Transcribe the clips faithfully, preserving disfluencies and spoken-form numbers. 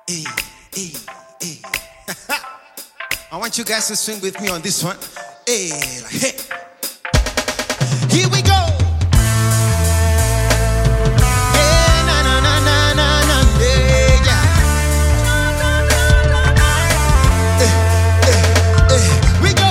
Hey, hey, hey. I want you guys to swing with me on this one. Hey, like, hey. Here we go. Hey, na na na na na na. Hey, yeah. Hey, hey, hey. We go.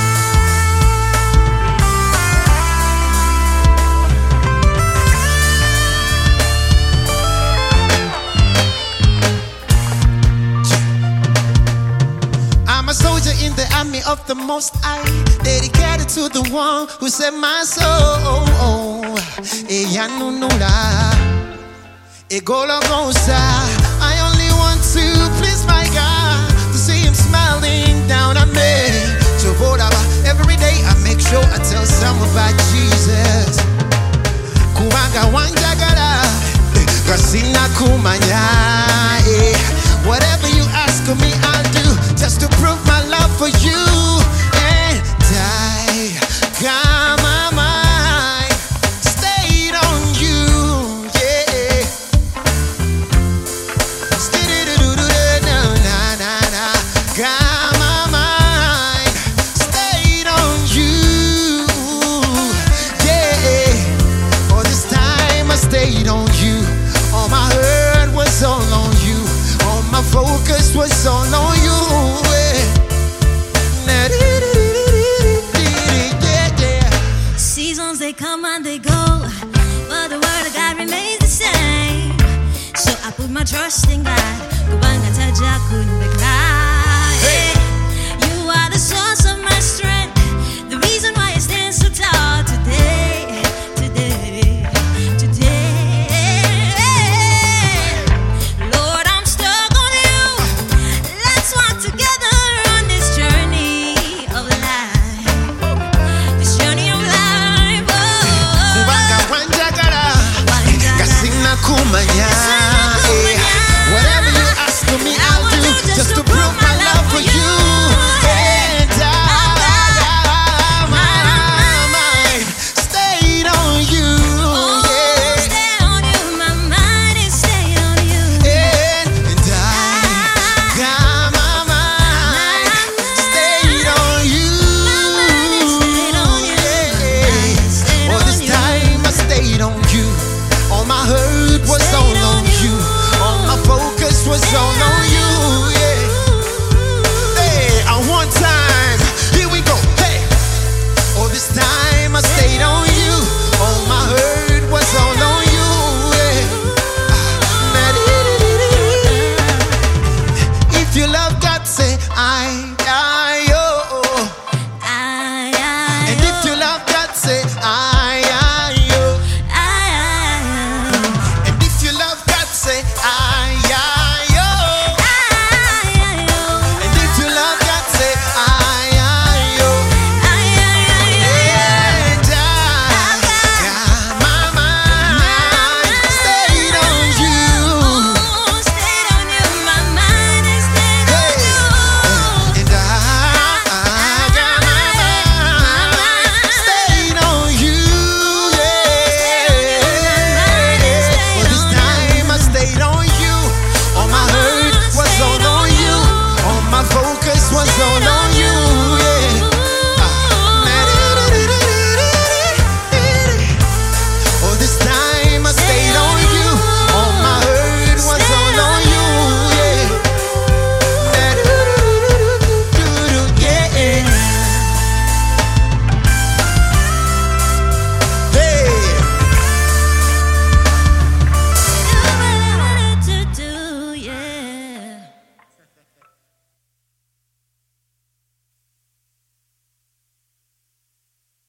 I'm a soldier in the army of the Most High, dedicated to the one who set my soul. E yanunula, e gologosa. I only want to please my God, to see Him smiling down on me. So every day I make sure I tell someone about Jesus. Kuwanga wanjagala, kasina kumanya. Whatever you ask of me, I'll do, just to prove my love for you. And I got my mind stayed on you, yeah. Got my mind stayed on you, yeah. All this time I stayed on you. All my heart was all on you. All my focus was all on you. Seasons they come and they go, but the word of God remains the same. So I put my trust in God. Hey. You are the source of my strength, the reason why I stand so tall today, today, today. Lord, I'm stuck on you. Let's walk together on this journey of life. This journey of life. Oh. Whatever you ask of me, I'll do, just to prove my love for you. And I, my mind stayed on you. Oh, stay on you. My mind is stayed on you. And I got my mind stayed on you. All this time I stayed on you. All my hurt was all on you. All my focus was all on you, yeah. Hey, and one time, here we go, hey. All this time I stayed on you. All my hurt was all on you, yeah. If you love God, say I, I, oh. I, I, And if you love God, say I, I, oh. And if you love God, say I, I, oh. And if you love God, say I, I, oh. And I got my mind stayed on you. And I, I got my mind stayed on you, yeah. All this time I stayed on you. All my hurt was all on you. All my focus was all on you, yeah. All this time